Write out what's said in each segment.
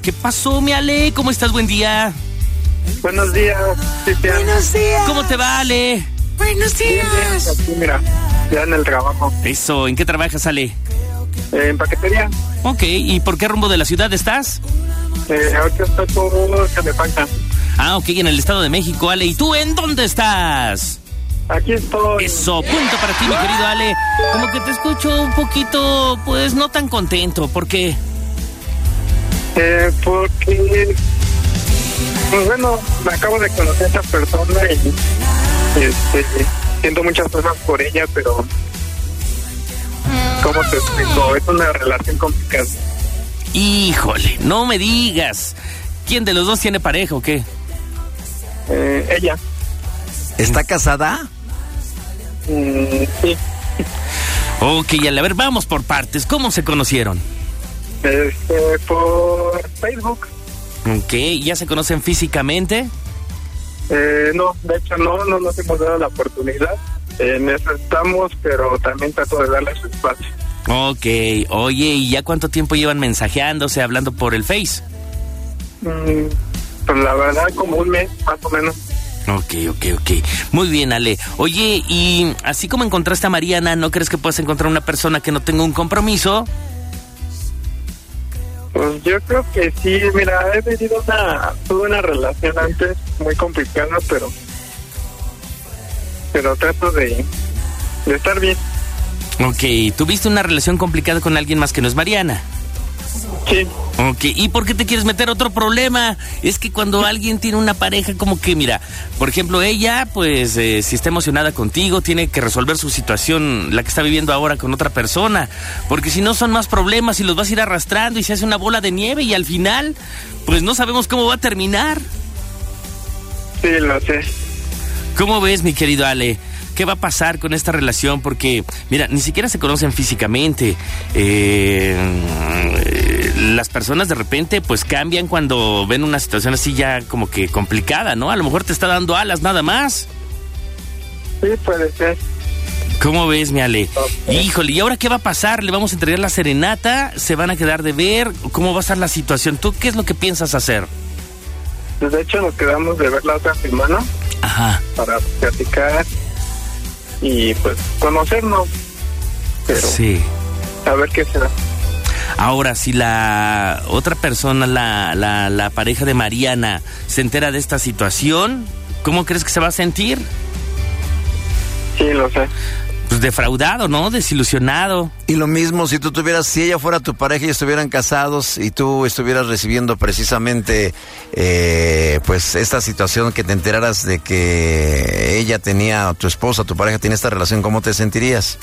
¿Qué pasó, mi Ale? ¿Cómo estás? Buen día. Buenos días, Cristian. Buenos días. ¿Cómo te va, Ale? Buenos días. Bien, aquí, mira, ya en el trabajo. Eso, ¿en qué trabajas, Ale? En paquetería. Ok, ¿y por qué rumbo de la ciudad estás? Ahorita estoy por Calepanta. Ah, ok, en el Estado de México, Ale. ¿Y tú en dónde estás? Aquí estoy. Eso, punto para ti, mi querido Ale. Como que te escucho un poquito, pues, no tan contento. ¿Por qué? Porque, pues bueno, me acabo de conocer a esta persona y siento muchas cosas por ella, pero ¿cómo te explico? Es una relación complicada. Híjole, no me digas. ¿Quién de los dos tiene pareja o qué? Ella. ¿Está casada? Sí. Ok, Ale, a ver, vamos por partes. ¿Cómo se conocieron? Por Facebook. Ok, ¿ya se conocen físicamente? No, de hecho no nos hemos dado la oportunidad. En eso estamos, pero también trato de darle su espacio. Ok, oye, ¿y ya cuánto tiempo llevan mensajeándose, hablando por el Face? Pues la verdad, como un mes, más o menos. Ok. Muy bien, Ale. Oye, y así como encontraste a Mariana, ¿no crees que puedas encontrar una persona que no tenga un compromiso? Pues yo creo que sí. Mira, tuve una relación antes muy complicada, pero trato de estar bien. Ok, ¿tuviste una relación complicada con alguien más que no es Mariana? Sí. Ok, ¿y por qué te quieres meter otro problema? Es que cuando alguien tiene una pareja, como que, mira, por ejemplo, ella, pues, si está emocionada contigo, tiene que resolver su situación, la que está viviendo ahora con otra persona, porque si no son más problemas y los vas a ir arrastrando y se hace una bola de nieve y al final, pues no sabemos cómo va a terminar. Sí, lo sé. ¿Cómo ves, mi querido Ale? ¿Qué va a pasar con esta relación? Porque, mira, ni siquiera se conocen físicamente. Las personas de repente, pues, cambian cuando ven una situación así ya como que complicada, ¿no? A lo mejor te está dando alas nada más. Sí, puede ser. ¿Cómo ves, mi Ale? Okay. Híjole, ¿y ahora qué va a pasar? ¿Le vamos a entregar la serenata? ¿Se van a quedar de ver? ¿Cómo va a estar la situación? ¿Tú qué es lo que piensas hacer? Pues de hecho nos quedamos de ver la otra semana. Ajá. Para platicar y pues conocernos, pero sí, a ver qué será. Ahora, si la otra persona, la pareja de Mariana, se entera de esta situación, ¿cómo crees que se va a sentir? Sí, lo sé. Pues defraudado, ¿no? Desilusionado. Y lo mismo si si ella fuera tu pareja y estuvieran casados y tú estuvieras recibiendo precisamente pues esta situación, que te enteraras de que ella tenía, tu esposa, tu pareja tiene esta relación, ¿cómo te sentirías?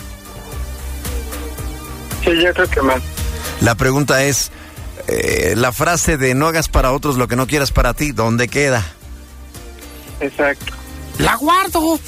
Sí, yo creo que más. La pregunta es, la frase de no hagas para otros lo que no quieras para ti, ¿dónde queda? Exacto. ¡La guardo!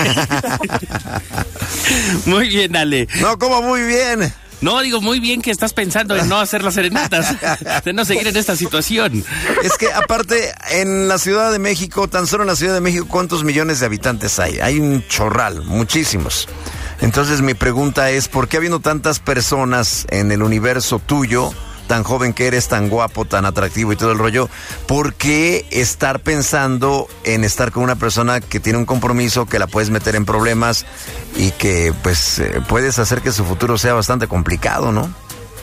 Muy bien, Ale. No, ¿cómo muy bien? No, digo, muy bien que estás pensando en no hacer las serenatas, de no seguir en esta situación. Es que aparte, en la Ciudad de México, tan solo en la Ciudad de México, ¿cuántos millones de habitantes hay? Hay un chorral, muchísimos. Entonces mi pregunta es, ¿por qué habiendo tantas personas en el universo tuyo, tan joven que eres, tan guapo, tan atractivo y todo el rollo, por qué estar pensando en estar con una persona que tiene un compromiso, que la puedes meter en problemas y que pues puedes hacer que su futuro sea bastante complicado, ¿no?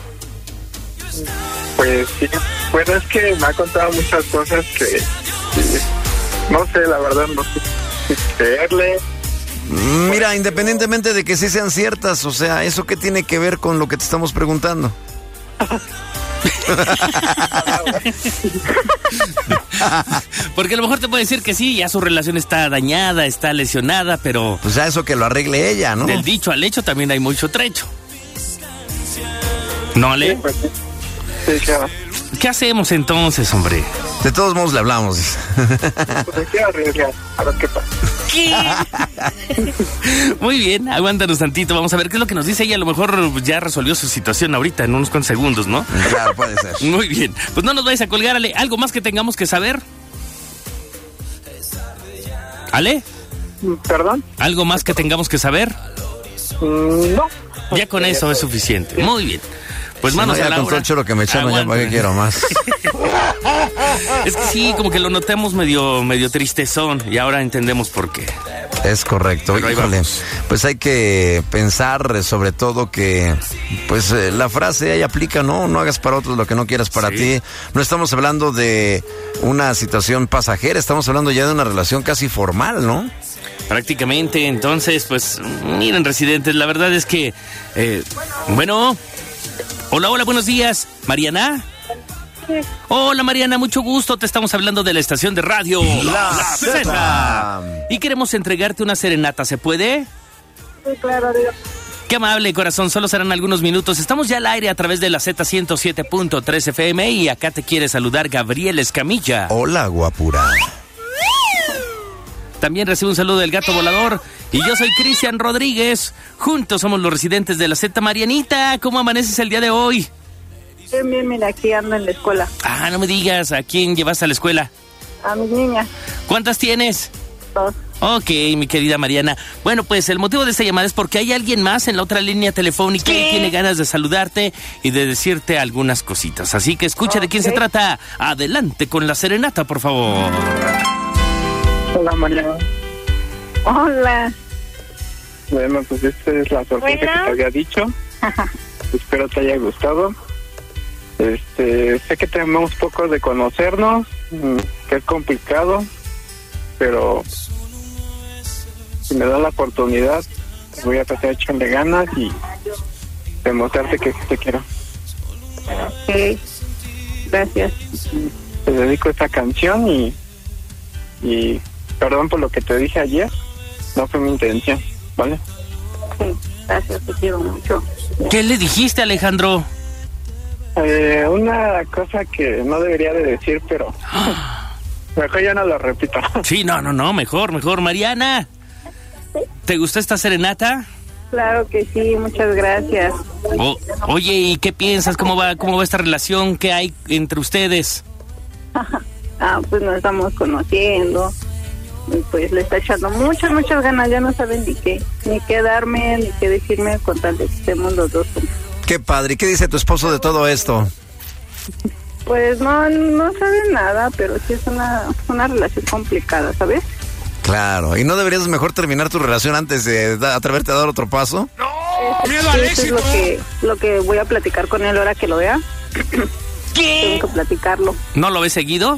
Pues sí, bueno, es que me ha contado muchas cosas que no sé, la verdad no sé si creerle. Mira, independientemente de que sí sean ciertas, o sea, ¿eso qué tiene que ver con lo que te estamos preguntando? Porque a lo mejor te puede decir que sí, ya su relación está dañada, está lesionada, pero pues ya eso que lo arregle ella, ¿no? Del dicho al hecho también hay mucho trecho. ¿No, Ale? Sí, pues sí. Sí, claro. ¿Qué hacemos entonces, hombre? De todos modos le hablamos. Pues hay que arriesgar, a ver qué pasa. ¿Qué? Muy bien, aguántanos tantito, vamos a ver qué es lo que nos dice ella. A lo mejor ya resolvió su situación ahorita en unos cuantos segundos, ¿no? Claro, puede ser. Muy bien, pues no nos vayas a colgar, Ale. ¿Algo más que tengamos que saber? ¿Ale? ¿Perdón? ¿Algo más que tengamos que saber? No. Ya con eso es suficiente. Muy bien. Pues manos no, a la con todo el choro que me echaron, ya para qué quiero más. Es que sí, como que lo notamos medio tristezón y ahora entendemos por qué. Es correcto. Híjole, pues hay que pensar sobre todo que pues la frase ahí aplica, ¿no? No hagas para otros lo que no quieras para ti. No estamos hablando de una situación pasajera, estamos hablando ya de una relación casi formal, ¿no? Prácticamente, entonces, pues, miren, residentes, la verdad es que, bueno, hola, buenos días, ¿Mariana? Sí. Hola, Mariana, mucho gusto, te estamos hablando de la estación de radio La Z. Y queremos entregarte una serenata, ¿se puede? Sí, claro, Dios. Qué amable, corazón, solo serán algunos minutos. Estamos ya al aire a través de la Z107.3 FM y acá te quiere saludar Gabriel Escamilla. Hola, guapura. También recibe un saludo del gato volador. Y yo soy Cristian Rodríguez. Juntos somos los residentes de la Z. Marianita, ¿cómo amaneces el día de hoy? Bien, mira, aquí ando en la escuela. Ah, no me digas, ¿a quién llevaste a la escuela? A mis niñas. ¿Cuántas tienes? 2. Ok, mi querida Mariana. Bueno, pues el motivo de esta llamada es porque hay alguien más en la otra línea telefónica y tiene ganas de saludarte y de decirte algunas cositas. Así que escucha de quién se trata. Adelante con la serenata, por favor. Hola, Mariana. Hola. Bueno, pues esta es la sorpresa que te había dicho. Espero te haya gustado. Sé que tenemos poco de conocernos, que es complicado, pero si me da la oportunidad, voy a tratar de echarle ganas y demostrarte que te quiero. Ok, gracias. Te dedico esta canción y perdón por lo que te dije ayer, no fue mi intención, ¿vale? Sí, gracias, te quiero mucho. ¿Qué le dijiste, Alejandro? Una cosa que no debería de decir, pero mejor ya no lo repito. Sí, no, mejor. Mariana, ¿te gustó esta serenata? Claro que sí, muchas gracias. Oye, ¿y qué piensas? ¿Cómo va esta relación que hay entre ustedes? Pues nos estamos conociendo. Y pues le está echando muchas ganas, ya no saben ni qué darme, ni qué decirme con tal de que estemos los dos juntos. Qué padre. ¿Qué dice tu esposo de todo esto? Pues no sabe nada, pero sí es una relación complicada, ¿sabes? Claro. ¿Y no deberías mejor terminar tu relación antes de atreverte a dar otro paso? ¡No! ¡Miedo al éxito! Eso es lo que voy a platicar con él ahora que lo vea. ¿Qué? Tengo que platicarlo. ¿No lo ves seguido?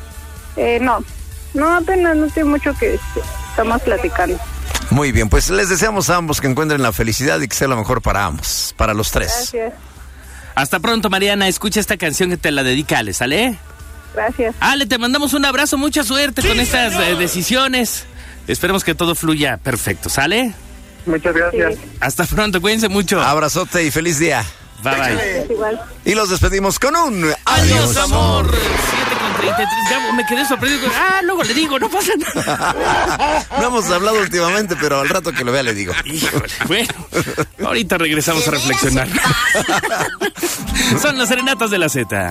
No, apenas, no sé mucho que estamos platicando. Muy bien, pues les deseamos a ambos que encuentren la felicidad y que sea lo mejor para ambos, para los tres. Gracias. Hasta pronto, Mariana. Escucha esta canción que te la dedica Ale, ¿sale? Gracias. Ale, te mandamos un abrazo, mucha suerte con estas decisiones. Esperemos que todo fluya perfecto, ¿sale? Muchas gracias. Sí. Hasta pronto, cuídense mucho. Abrazote y feliz día. Bye, bye. Es igual. Y los despedimos con un Adiós, amor. 7:33. Ya me quedé sorprendido. Luego le digo, no pasa nada. No hemos hablado últimamente, pero al rato que lo vea le digo. Híjole, bueno, ahorita regresamos a reflexionar. Son las serenatas de la Z.